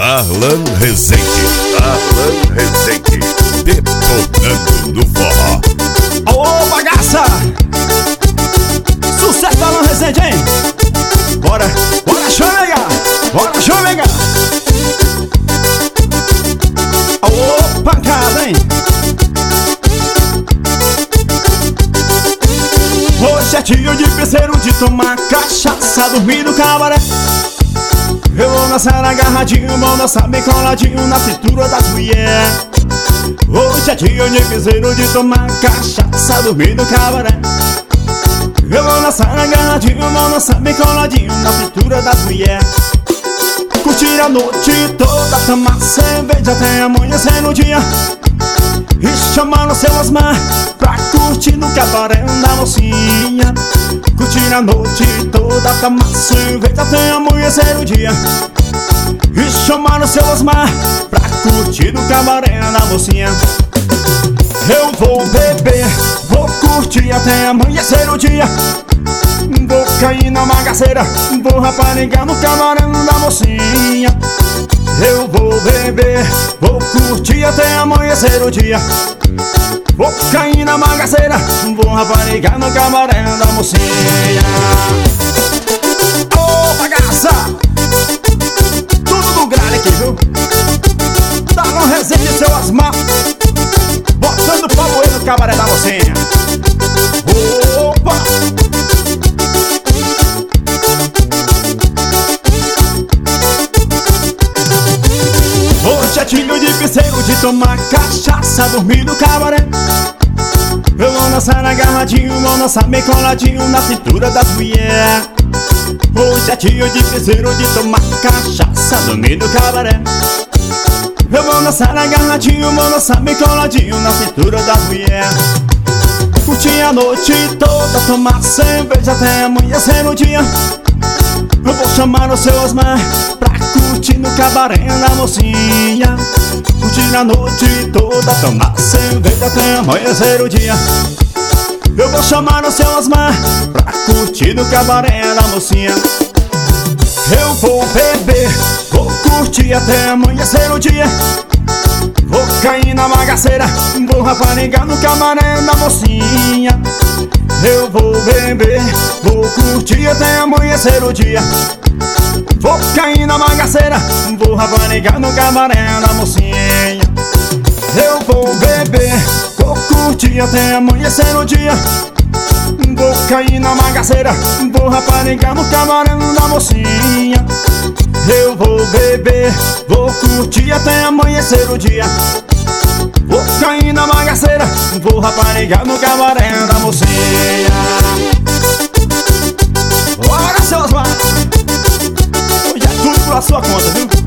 Darlan Rezende. Darlan Rezende. Detonando no forró. Ô bagaça! Sucesso Darlan Rezende, hein? Bora, bora chomegar! Bora chomegar! Ô pancada, hein? Hoje é dia de piseiro, de tomar cachaça, dormir no cabaré. Eu vou dançar agarradinho, vou dançar bem coladinho na cintura das mulher. Hoje é dia de piseiro, de tomar cachaça, dormir no cabaré. Eu vou dançar agarradinho, vou dançar bem coladinho na cintura das mulher. Curtir a noite toda, tomar cerveja até amanhecer no dia. E chamar o seu Osmar pra curtir no cabaré da mocinha. Curtir a noite toda, tomar cerveja até amanhecer o dia. E chamar o seu Osmar pra curtir no cabaré da mocinha. Eu vou beber, vou curtir até amanhecer o dia. Vou cair na bagaceira, vou raparigar no cabaré da mocinha. Eu vou beber, vou curtir até amanhecer o dia. Vou cair na bagaceira, vou raparigar no cabaré da mocinha. Ô bagaça! Tudo no gralho aqui, viu? Darlan Rezende e seu Osmar, botando pau no cabaré da mocinha. Opa! Hoje é dia de piseiro, de tomar cachaça, dormir no cabaré. Eu vou dançar agarradinho, vou dançar bem coladinho na cintura das mulher. Hoje é dia de piseiro, de tomar cachaça, dormir no cabaré. Eu vou dançar agarradinho, vou dançar bem coladinho na cintura das mulher. Curtir a noite toda, tomar cerveja até amanhecer no dia. Eu vou chamar o seu Osmar pra curtir no cabaré da mocinha. Curtir a noite toda, tomar cerveja até amanhecer o dia. Eu vou chamar o seu Osmar pra curtir no cabaré da mocinha. Eu vou beber, vou curtir até amanhecer o dia. Vou cair na bagaceira, vou raparigar no cabaré da mocinha. Eu vou beber, vou curtir até amanhecer o dia. Vou cair na bagaceira, vou raparigar no cabaré da mocinha. Eu vou beber, vou curtir até amanhecer o dia. Vou cair na bagaceira, vou raparigar no cabaré da mocinha. Eu vou beber, vou curtir até amanhecer o dia. Vou cair na bagaceira, vou raparigar no cabaré da mocinha. Bora, seu Osmar! Hoje é tudo pela sua conta, viu?